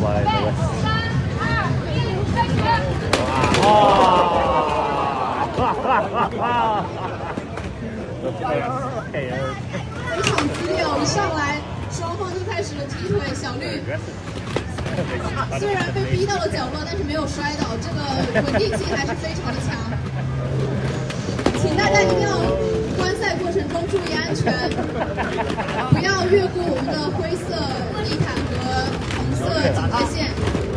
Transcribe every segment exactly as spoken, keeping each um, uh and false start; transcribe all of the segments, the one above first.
fly in the west. 哇！ 非常激烈哦！一上来，双方就开始了踢腿。小绿虽然被逼到了角落，但是没有摔倒，这个稳定性还是非常的强。请大家一定要观赛过程中注意安全，不要越过我们的灰色地毯和红色警戒线。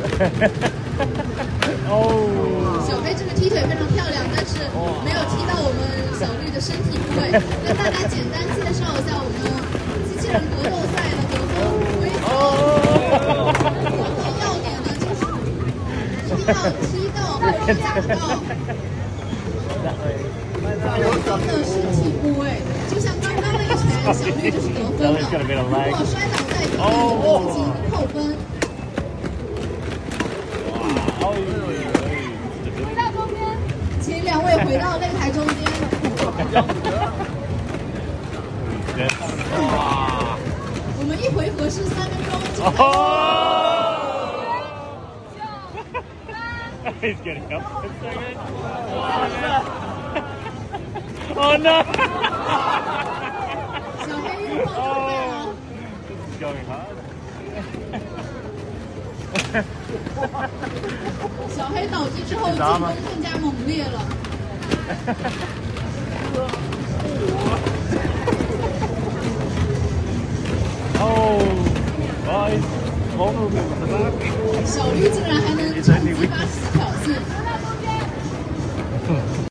哦，小黑这个踢腿非常漂亮，但是没有踢到我们小绿的身体部位。跟大家简单介绍一下我们机器人格斗赛的得分规则。核心要点呢，就是踢到踢到或者打到对方的身体部位，就像刚刚那一拳，小绿就是得分了。如果摔倒在地面就会进行扣分。 回到中间，请两位回到擂台中间。我们一回合是三分钟。 He's getting up. Oh no! 小黑运动准备了。 He's going hard. 小黑倒地之后，进攻更加猛烈了。